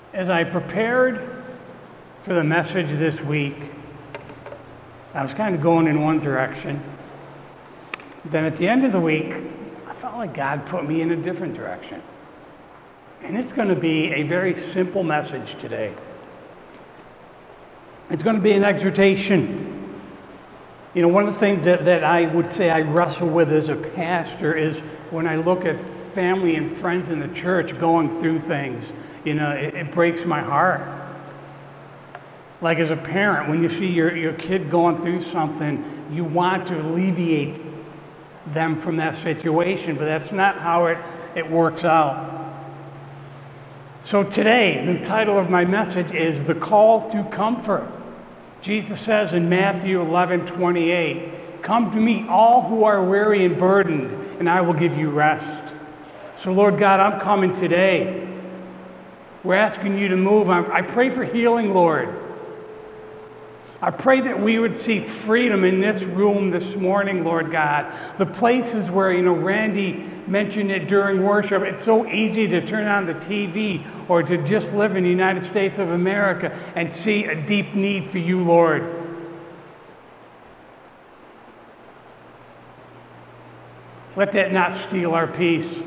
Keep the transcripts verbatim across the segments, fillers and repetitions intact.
As I prepared for the message this week, I was kind of going in one direction. Then at the end of the week, I felt like God put me in a different direction. And it's going to be a very simple message today. It's going to be an exhortation. You know, one of the things that, that I would say I wrestle with as a pastor is when I look at family and friends in the church going through things, you know, it, it breaks my heart. Like as a parent, when you see your, your kid going through something, you want to alleviate them from that situation, but that's not how it, it works out. So today, the title of my message is The Call to Comfort. Jesus says in Matthew eleven twenty-eight, "Come to me, all who are weary and burdened, and I will give you rest." So Lord God, I'm coming today. We're asking you to move. I pray for healing, Lord. I pray that we would see freedom in this room this morning, Lord God. The places where, you know, Randy mentioned it during worship, it's so easy to turn on the T V or to just live in the United States of America and see a deep need for you, Lord. Let that not steal our peace.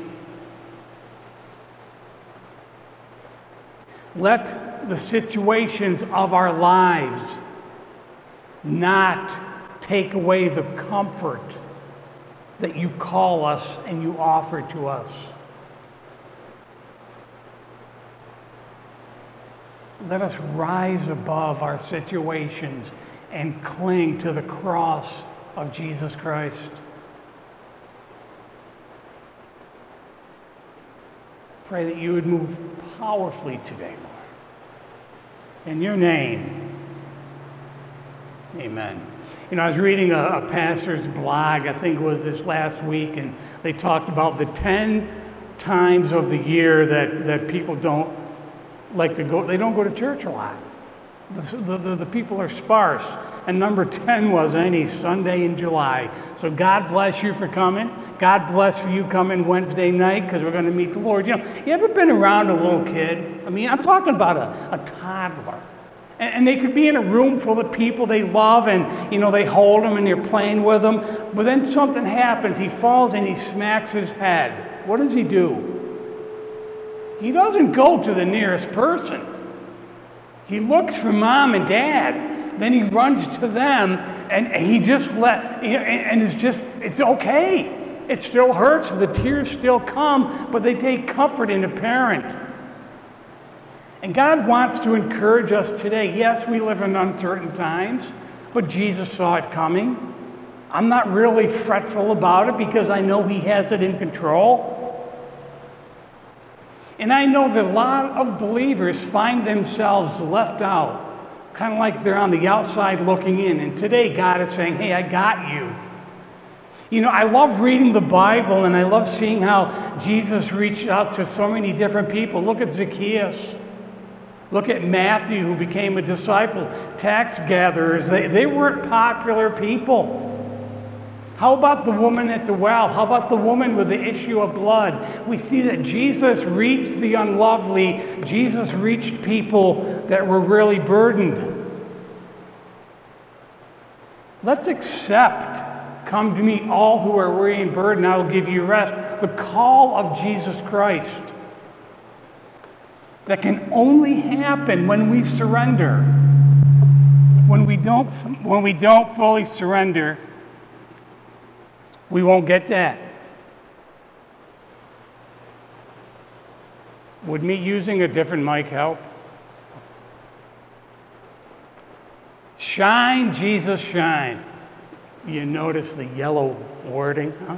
Let the situations of our lives not take away the comfort that you call us and you offer to us. Let us rise above our situations and cling to the cross of Jesus Christ. Pray that you would move powerfully today, Lord. In your name, amen. You know, I was reading a, a pastor's blog, I think it was this last week, and they talked about the ten times of the year that, that people don't like to go, they don't go to church a lot. The, the, the people are sparse. And number ten was any Sunday in July. So God bless you for coming. God bless for you coming Wednesday night because we're going to meet the Lord. You know, you ever been around a little kid? I mean, I'm talking about a, a toddler. And, and they could be in a room full of people they love and, you know, they hold them and they're playing with them. But then something happens. He falls and he smacks his head. What does he do? He doesn't go to the nearest person. He looks for mom and dad. Then he runs to them, and he just let, you know, and it's just, it's okay. It still hurts. The tears still come, but they take comfort in a parent. And God wants to encourage us today. Yes, we live in uncertain times, but Jesus saw it coming. I'm not really fretful about it because I know He has it in control. And I know that a lot of believers find themselves left out, kind of like they're on the outside looking in. And today God is saying, hey, I got you. You know, I love reading the Bible, and I love seeing how Jesus reached out to so many different people. Look at Zacchaeus. Look at Matthew, who became a disciple. Tax gatherers, they, they weren't popular people. How about the woman at the well? How about the woman with the issue of blood? We see that Jesus reached the unlovely. Jesus reached people that were really burdened. Let's accept, come to me all who are weary and burdened, I will give you rest. The call of Jesus Christ that can only happen when we surrender. When we don't, when we don't fully surrender, we won't get that. Would me using a different mic help? Shine, Jesus, shine. You notice the yellow wording, huh?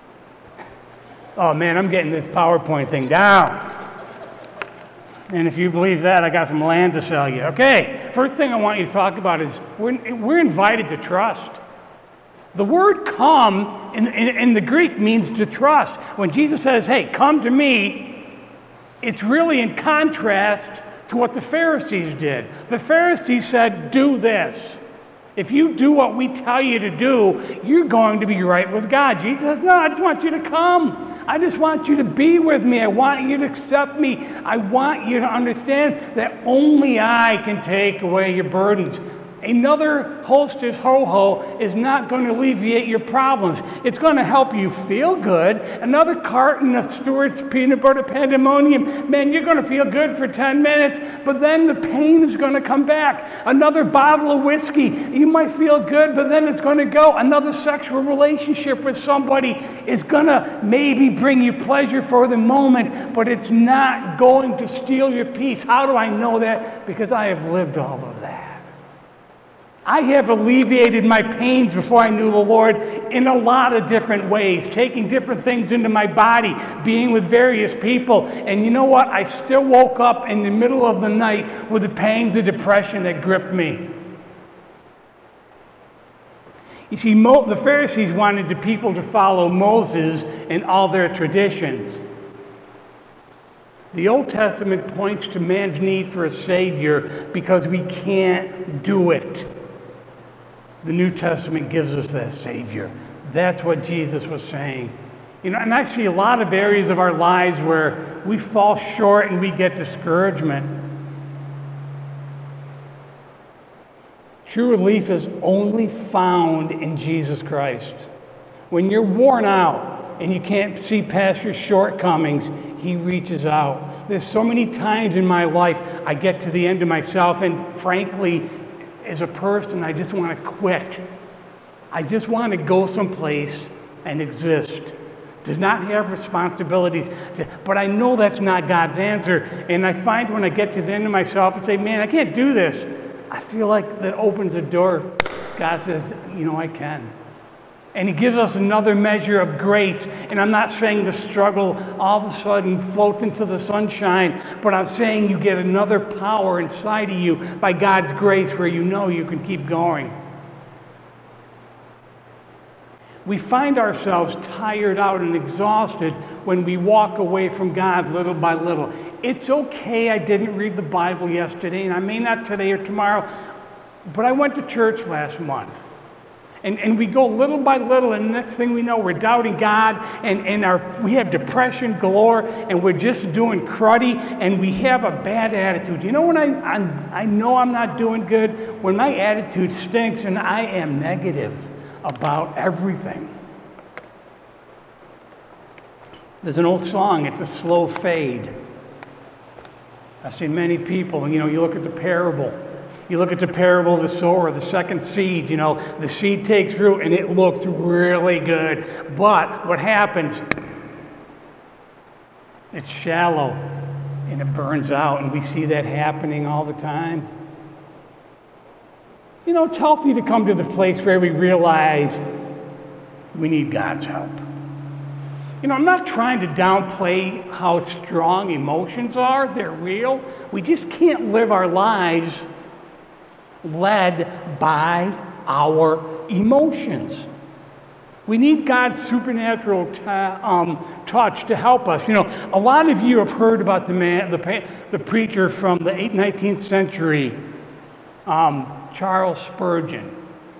Oh man, I'm getting this PowerPoint thing down. And if you believe that, I got some land to sell you. Okay, first thing I want you to talk about is we're, we're invited to trust. The word come in, in, in the Greek means to trust. When Jesus says, hey, come to me, it's really in contrast to what the Pharisees did. The Pharisees said, do this. If you do what we tell you to do, you're going to be right with God. Jesus says, no, I just want you to come. I just want you to be with me. I want you to accept me. I want you to understand that only I can take away your burdens. Another Hostess Ho-Ho is not going to alleviate your problems. It's going to help you feel good. Another carton of Stewart's Peanut Butter Pandemonium, man, you're going to feel good for ten minutes, but then the pain is going to come back. Another bottle of whiskey, you might feel good, but then it's going to go. Another sexual relationship with somebody is going to maybe bring you pleasure for the moment, but it's not going to steal your peace. How do I know that? Because I have lived all of that. I have alleviated my pains before I knew the Lord in a lot of different ways, taking different things into my body, being with various people. And you know what? I still woke up in the middle of the night with the pangs of depression that gripped me. You see, Mo- the Pharisees wanted the people to follow Moses and all their traditions. The Old Testament points to man's need for a Savior because we can't do it. The New Testament gives us that Savior. That's what Jesus was saying. You know, and I see a lot of areas of our lives where we fall short and we get discouragement. True relief is only found in Jesus Christ. When you're worn out and you can't see past your shortcomings, He reaches out. There's so many times in my life I get to the end of myself, and frankly, as a person, I just want to quit. I just want to go someplace and exist. To not have responsibilities. To, but I know that's not God's answer. And I find when I get to the end of myself and say, man, I can't do this, I feel like that opens a door. God says, you know, I can. And He gives us another measure of grace. And I'm not saying the struggle all of a sudden floats into the sunshine, but I'm saying you get another power inside of you by God's grace where you know you can keep going. We find ourselves tired out and exhausted when we walk away from God little by little. It's okay I didn't read the Bible yesterday, and I may not today or tomorrow, but I went to church last month. And, and we go little by little, and the next thing we know, we're doubting God, and, and our, we have depression galore, and we're just doing cruddy, and we have a bad attitude. You know when I, I'm, I know I'm not doing good? When my attitude stinks and I am negative about everything. There's an old song, it's a slow fade. I've seen many people, and you know, you look at the parable. You look at the parable of the sower, the second seed, you know, the seed takes root and it looks really good. But what happens? It's shallow and it burns out, and we see that happening all the time. You know, it's healthy to come to the place where we realize we need God's help. You know, I'm not trying to downplay how strong emotions are. They're real. We just can't live our lives led by our emotions. We need God's supernatural ta- um, touch to help us. You know, a lot of you have heard about the man, the, the preacher from the nineteenth century, um, Charles Spurgeon,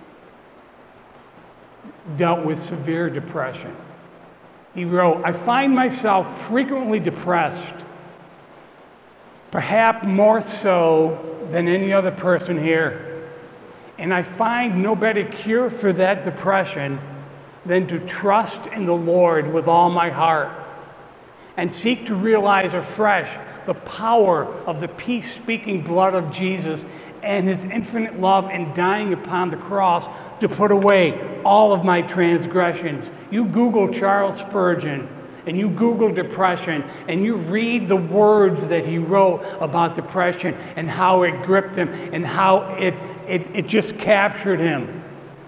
dealt with severe depression. He wrote, "I find myself frequently depressed, perhaps more so than any other person here. And I find no better cure for that depression than to trust in the Lord with all my heart and seek to realize afresh the power of the peace-speaking blood of Jesus and His infinite love in dying upon the cross to put away all of my transgressions." You Google Charles Spurgeon, and you Google depression, and you read the words that he wrote about depression and how it gripped him and how it, it, it just captured him.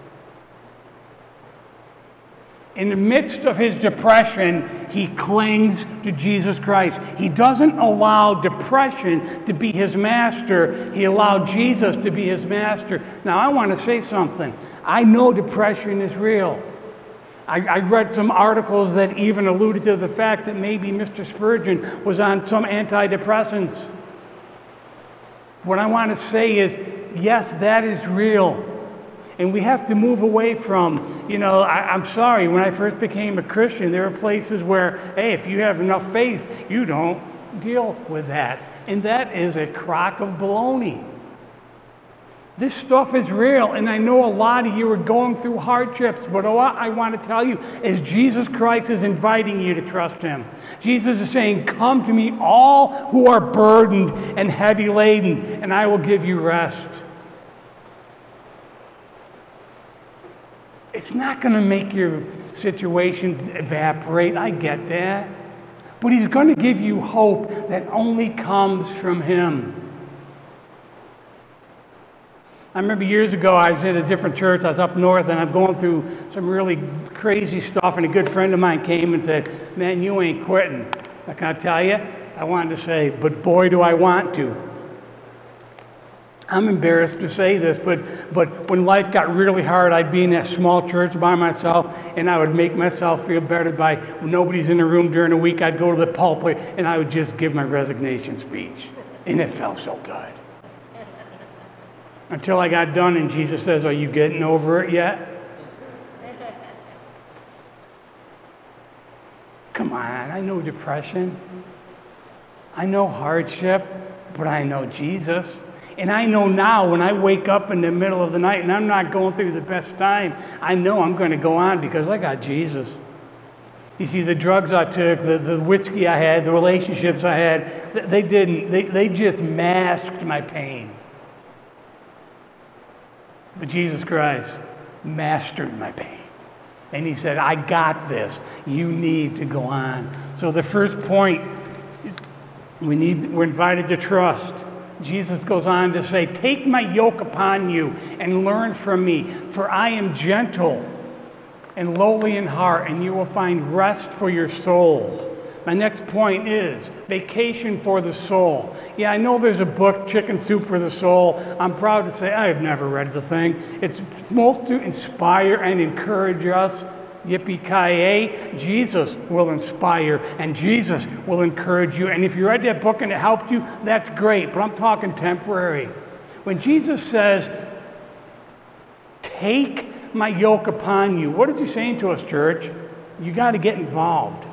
In the midst of his depression, he clings to Jesus Christ. He doesn't allow depression to be his master. He allowed Jesus to be his master. Now, I want to say something. I know depression is real. I, I read some articles that even alluded to the fact that maybe Mister Spurgeon was on some antidepressants. What I want to say is, yes, that is real. And we have to move away from, you know, I, I'm sorry, when I first became a Christian, there were places where, hey, if you have enough faith, you don't deal with that. And that is a crock of baloney. This stuff is real, and I know a lot of you are going through hardships, but what I want to tell you is Jesus Christ is inviting you to trust him. Jesus is saying, come to me, all who are burdened and heavy laden, and I will give you rest. It's not going to make your situations evaporate. I get that. But he's going to give you hope that only comes from him. I remember years ago, I was at a different church. I was up north, and I'm going through some really crazy stuff, and a good friend of mine came and said, man, you ain't quitting. I can I tell you? I wanted to say, but boy, do I want to. I'm embarrassed to say this, but but when life got really hard, I'd be in that small church by myself, and I would make myself feel better by when nobody's in the room during the week. I'd go to the pulpit, and I would just give my resignation speech, and it felt so good. Until I got done, and Jesus says, are you getting over it yet? Come on, I know depression. I know hardship, but I know Jesus. And I know now when I wake up in the middle of the night and I'm not going through the best time, I know I'm going to go on because I got Jesus. You see, the drugs I took, the, the whiskey I had, the relationships I had, they didn't, they, they just masked my pain. But Jesus Christ mastered my pain. And he said, I got this. You need to go on. So the first point, we need, we're invited to trust. Jesus goes on to say, take my yoke upon you and learn from me, for I am gentle and lowly in heart, and you will find rest for your souls. My next point is vacation for the soul. Yeah, I know there's a book, Chicken Soup for the Soul. I'm proud to say I have never read the thing. It's supposed to inspire and encourage us. Yippee-ki-yay, Jesus will inspire and Jesus will encourage you. And if you read that book and it helped you, that's great, but I'm talking temporary. When Jesus says, take my yoke upon you, what is he saying to us, church? You got to get involved.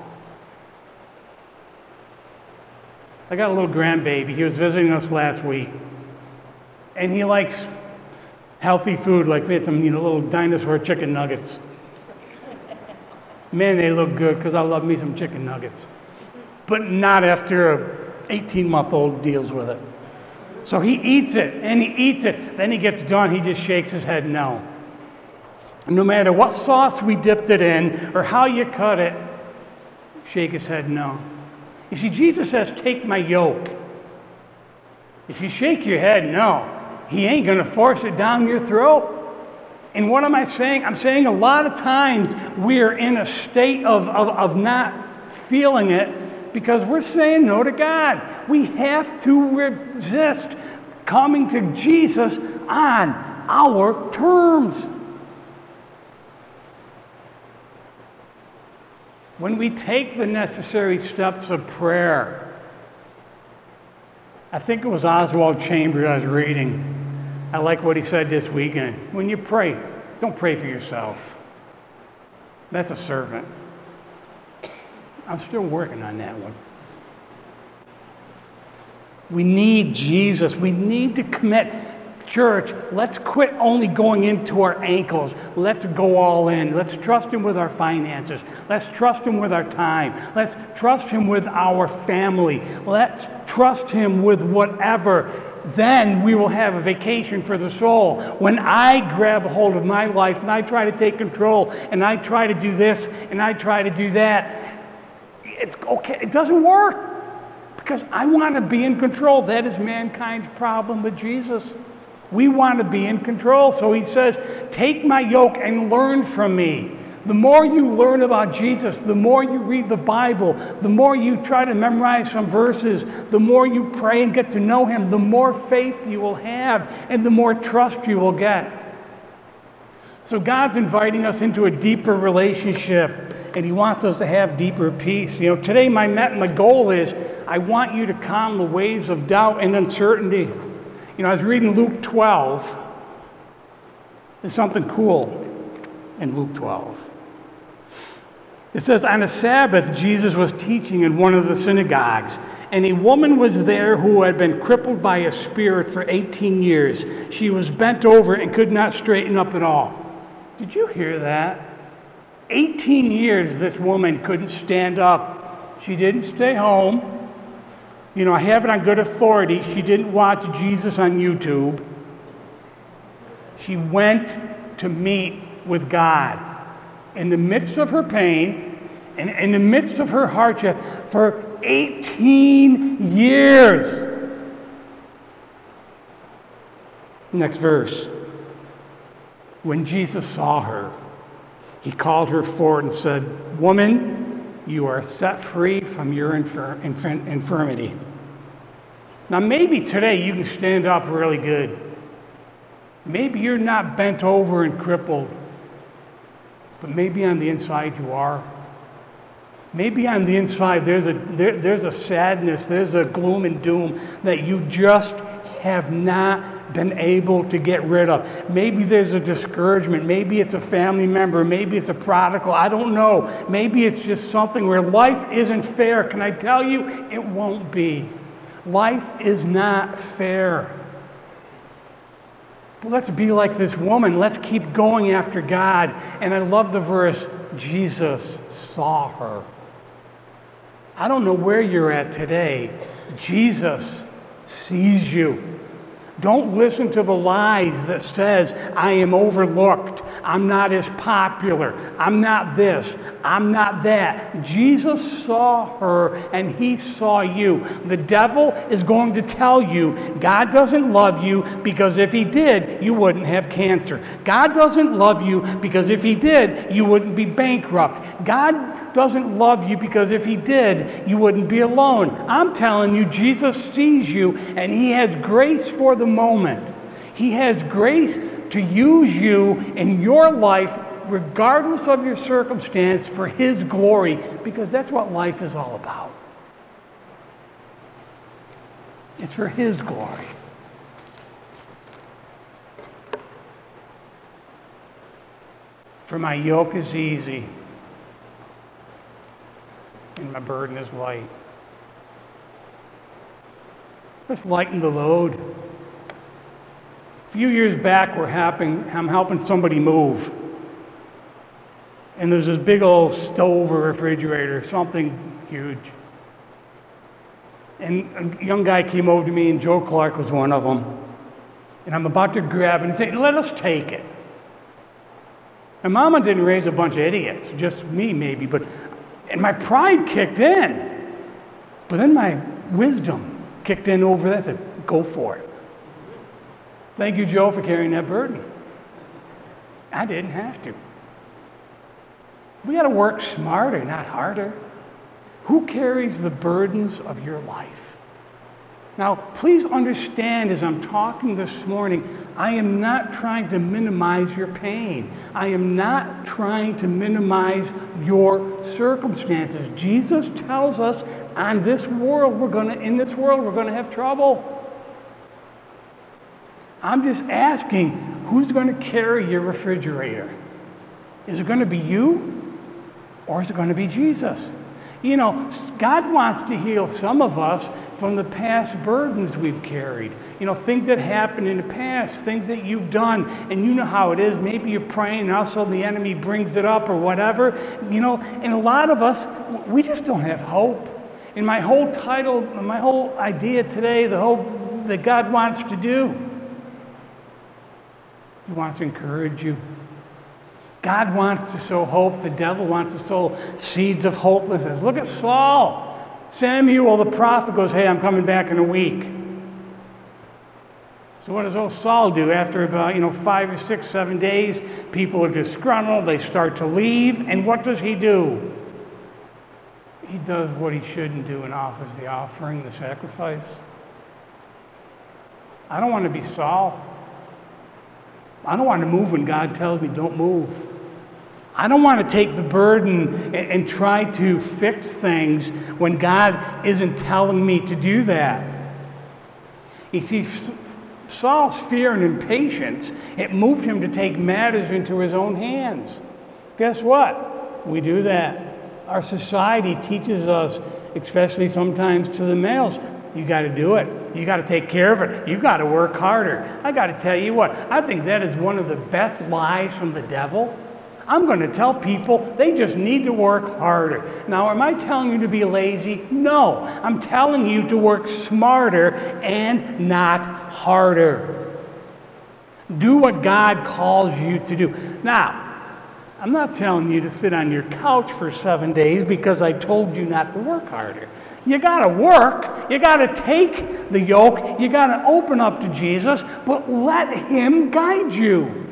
I got a little grandbaby. He was visiting us last week. And he likes healthy food, like we had some you know, little dinosaur chicken nuggets. Man, they look good because I love me some chicken nuggets. But not after a eighteen-month-old deals with it. So he eats it, and he eats it. Then he gets done, he just shakes his head no. No matter what sauce we dipped it in or how you cut it, shake his head no. You see, Jesus says, take my yoke. If you shake your head no, he ain't going to force it down your throat. And what am I saying? I'm saying a lot of times we're in a state of, of, of not feeling it because we're saying no to God. We have to resist coming to Jesus on our terms. When we take the necessary steps of prayer, I think it was Oswald Chambers I was reading. I like what he said this weekend. When you pray, don't pray for yourself. That's a servant. I'm still working on that one. We need Jesus. We need to commit. Church, let's quit only going into our ankles. Let's go all in. Let's trust him with our finances. Let's trust him with our time. Let's trust him with our family. Let's trust him with whatever. Then we will have a vacation for the soul. When I grab a hold of my life and I try to take control and I try to do this and I try to do that, it's okay. It doesn't work because I want to be in control. That is mankind's problem with Jesus. We want to be in control. So he says, take my yoke and learn from me. The more you learn about Jesus, the more you read the Bible, the more you try to memorize some verses, the more you pray and get to know him, the more faith you will have and the more trust you will get. So God's inviting us into a deeper relationship and he wants us to have deeper peace. You know, today my, my goal is I want you to calm the waves of doubt and uncertainty. You know, I was reading Luke twelve. There's something cool in Luke twelve. It says, on a Sabbath, Jesus was teaching in one of the synagogues, and a woman was there who had been crippled by a spirit for eighteen years. She was bent over and could not straighten up at all. Did you hear that? eighteen years this woman couldn't stand up. She didn't stay home. You know, I have it on good authority. She didn't watch Jesus on YouTube. She went to meet with God. In the midst of her pain, and in the midst of her hardship, for eighteen years. Next verse. When Jesus saw her, he called her forward and said, "Woman, you are set free from your infir- infir- infirmity." Now, maybe today you can stand up really good. Maybe you're not bent over and crippled. But maybe on the inside you are. Maybe on the inside there's a there, there's a sadness, there's a gloom and doom that you just have not been able to get rid of. Maybe there's a discouragement. Maybe it's a family member. Maybe it's a prodigal. I don't know. Maybe it's just something where life isn't fair. Can I tell you? It won't be. Life is not fair. But let's be like this woman. Let's keep going after God. And I love the verse, Jesus saw her. I don't know where you're at today. Jesus sees you. Don't listen to the lies that says, I am overlooked. I'm not as popular. I'm not this. I'm not that. Jesus saw her and he saw you. The devil is going to tell you God doesn't love you because if he did, you wouldn't have cancer. God doesn't love you because if he did, you wouldn't be bankrupt. God doesn't love you because if he did, you wouldn't be alone. I'm telling you, Jesus sees you and he has grace for the moment. He has grace to use you in your life regardless of your circumstance for his glory, because that's what life is all about. It's for his glory. For my yoke is easy and my burden is light. Let's lighten the load. A few years back, we're helping, I'm helping somebody move. And there's this big old stove or refrigerator, something huge. And a young guy came over to me, and Joe Clark was one of them. And I'm about to grab it and say, let us take it. My mama didn't raise a bunch of idiots, just me maybe, but, and my pride kicked in. But then my wisdom kicked in over that and said, go for it. Thank you, Joe, for carrying that burden. I didn't have to. We got to work smarter, not harder. Who carries the burdens of your life? Now, please understand as I'm talking this morning, I am not trying to minimize your pain. I am not trying to minimize your circumstances. Jesus tells us on this world we're going to in this world we're going to have trouble. I'm just asking, who's going to carry your refrigerator? Is it going to be you, or is it going to be Jesus? You know, God wants to heal some of us from the past burdens we've carried. You know, things that happened in the past, things that you've done, and you know how it is. Maybe you're praying, and all of a sudden the enemy brings it up or whatever. You know, and a lot of us, we just don't have hope. And my whole title, my whole idea today, the whole that God wants to do, He wants to encourage you. God wants to sow hope. The devil wants to sow seeds of hopelessness. Look at Saul. Samuel, the prophet, goes, hey, I'm coming back in a week. So what does old Saul do? After about, you know, five or six, seven days, people are disgruntled. They start to leave. And what does he do? He does what he shouldn't do and offers the offering, the sacrifice. I don't want to be Saul. I don't want to move when God tells me don't move. I don't want to take the burden and, and try to fix things when God isn't telling me to do that. You see, Saul's fear and impatience, it moved him to take matters into his own hands. Guess what? We do that. Our society teaches us, especially sometimes to the males, you got to do it. You got to take care of it. You got to work harder. I got to tell you what, I think that is one of the best lies from the devil. I'm going to tell people they just need to work harder. Now, am I telling you to be lazy? No. I'm telling you to work smarter and not harder. Do what God calls you to do. Now, I'm not telling you to sit on your couch for seven days because I told you not to work harder. You got to work. You got to take the yoke. You got to open up to Jesus, but let him guide you.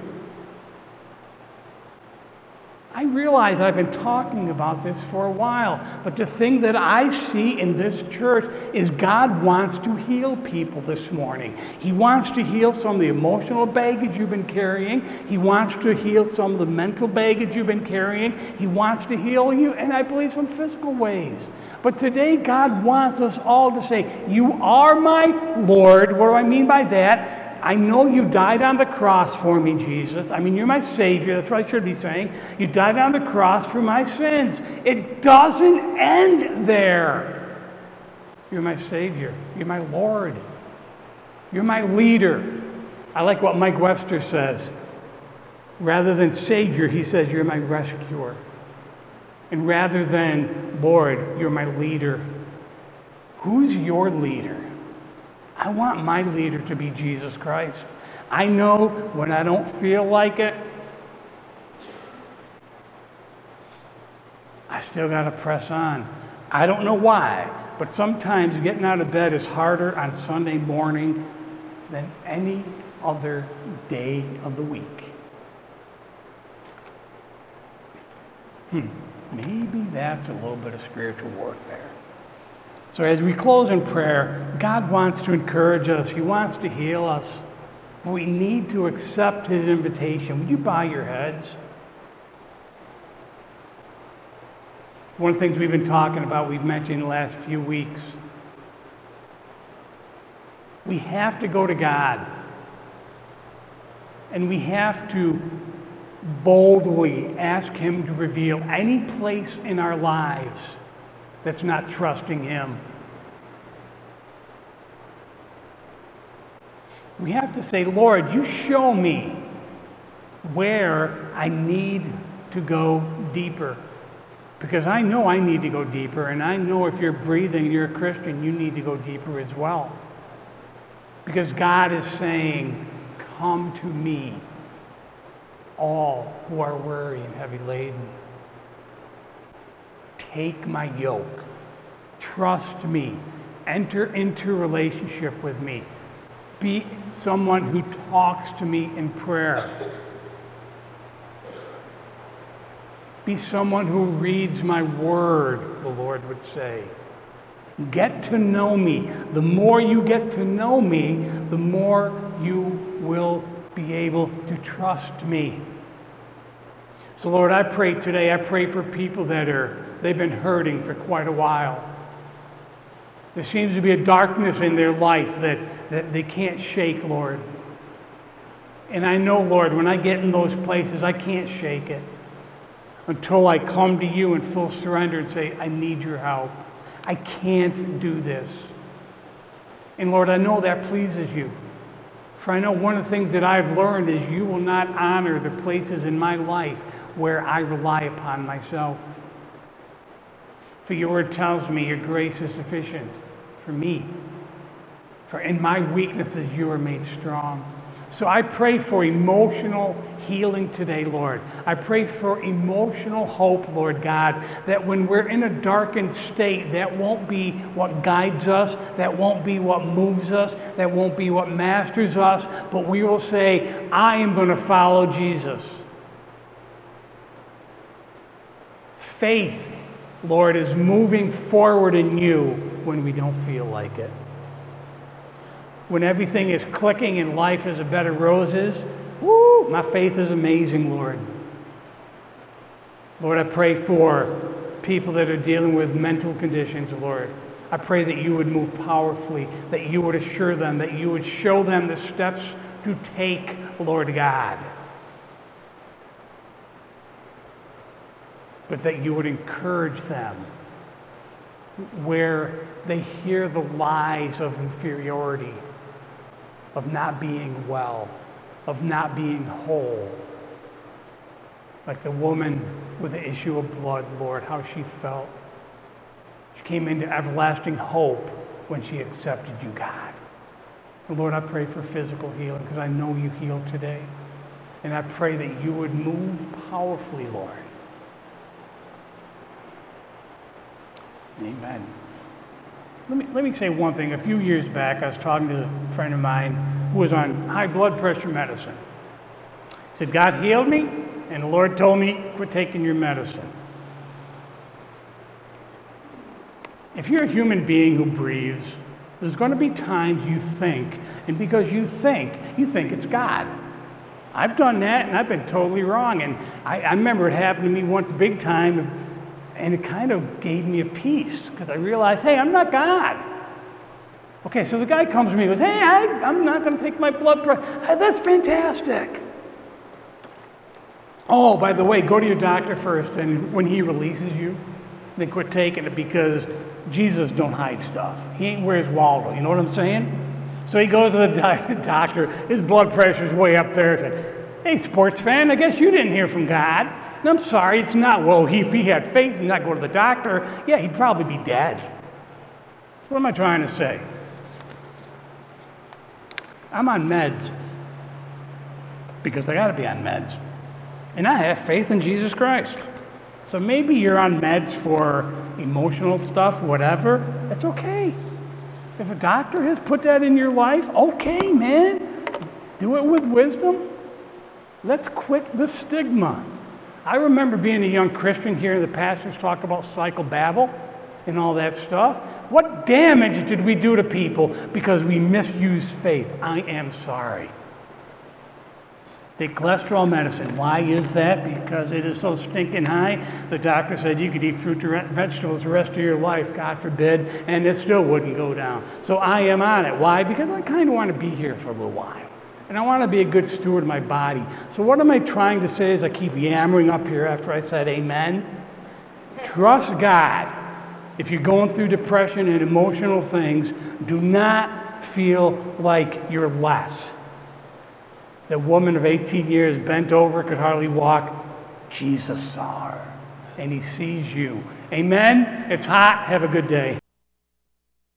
I realize I've been talking about this for a while, but the thing that I see in this church is God wants to heal people this morning. He wants to heal some of the emotional baggage you've been carrying. He wants to heal some of the mental baggage you've been carrying. He wants to heal you, and I believe some physical ways. But today, God wants us all to say, you are my Lord. What do I mean by that? I know you died on the cross for me, Jesus. I mean, you're my Savior. That's what I should be saying. You died on the cross for my sins. It doesn't end there. You're my Savior. You're my Lord. You're my leader. I like what Mike Webster says. Rather than Savior, he says, you're my rescuer. And rather than Lord, you're my leader. Who's your leader? I want my leader to be Jesus Christ. I know when I don't feel like it, I still got to press on. I don't know why, but sometimes getting out of bed is harder on Sunday morning than any other day of the week. Hmm, maybe that's a little bit of spiritual warfare. So as we close in prayer, God wants to encourage us. He wants to heal us. But we need to accept his invitation. Would you bow your heads? One of the things we've been talking about, we've mentioned in the last few weeks. We have to go to God. And we have to boldly ask him to reveal any place in our lives that's not trusting him. We have to say, Lord, you show me where I need to go deeper. Because I know I need to go deeper, and I know if you're breathing and you're a Christian, you need to go deeper as well. Because God is saying, come to me, all who are weary and heavy laden. Take my yoke. Trust me. Enter into a relationship with me. Be someone who talks to me in prayer. Be someone who reads my word, the Lord would say. Get to know me. The more you get to know me, the more you will be able to trust me. So Lord, I pray today, I pray for people that are, they've been hurting for quite a while. There seems to be a darkness in their life that, that they can't shake, Lord. And I know, Lord, when I get in those places, I can't shake it until I come to you in full surrender and say, I need your help. I can't do this. And Lord, I know that pleases you. For I know one of the things that I've learned is you will not honor the places in my life where I rely upon myself. For your word tells me your grace is sufficient for me. For in my weaknesses you are made strong. So I pray for emotional healing today, Lord. I pray for emotional hope, Lord God, that when we're in a darkened state, that won't be what guides us, that won't be what moves us, that won't be what masters us, but we will say, I am going to follow Jesus. Faith, Lord, is moving forward in you when we don't feel like it. When everything is clicking and life is a bed of roses, woo, my faith is amazing, Lord. Lord, I pray for people that are dealing with mental conditions, Lord. I pray that you would move powerfully, that you would assure them, that you would show them the steps to take, Lord God. But that you would encourage them where they hear the lies of inferiority, of not being well, of not being whole. Like the woman with the issue of blood, Lord, how she felt. She came into everlasting hope when she accepted you, God. And Lord, I pray for physical healing because I know you heal today. And I pray that you would move powerfully, Lord. Amen. Let me, let me say one thing. A few years back, I was talking to a friend of mine who was on high blood pressure medicine. He said, God healed me, and the Lord told me, quit taking your medicine. If you're a human being who breathes, there's going to be times you think, and because you think, you think it's God. I've done that, and I've been totally wrong. And I, I remember it happened to me once big time, and it kind of gave me a peace, because I realized, hey, I'm not God. Okay, so the guy comes to me and goes, hey, I, I'm not going to take my blood pressure. That's fantastic. Oh, by the way, go to your doctor first, and when he releases you, then quit taking it, because Jesus don't hide stuff. He ain't where's Waldo, you know what I'm saying? So he goes to the doctor, his blood pressure's way up there. He said, hey, sports fan, I guess you didn't hear from God. And I'm sorry, it's not. Well, he, if he had faith and not go to the doctor, yeah, he'd probably be dead. What am I trying to say? I'm on meds because I got to be on meds. And I have faith in Jesus Christ. So maybe you're on meds for emotional stuff, whatever. That's okay. If a doctor has put that in your life, okay, man. Do it with wisdom. Let's quit the stigma. I remember being a young Christian hearing the pastors talk about psychobabble and all that stuff. What damage did we do to people because we misused faith? I am sorry. Take cholesterol medicine. Why is that? Because it is so stinking high. The doctor said you could eat fruit and vegetables the rest of your life, God forbid, and it still wouldn't go down. So I am on it. Why? Because I kind of want to be here for a little while. And I want to be a good steward of my body. So what am I trying to say as I keep yammering up here after I said amen? Trust God. If you're going through depression and emotional things, do not feel like you're less. The woman of eighteen years bent over, could hardly walk. Jesus saw her, and he sees you. Amen? It's hot. Have a good day.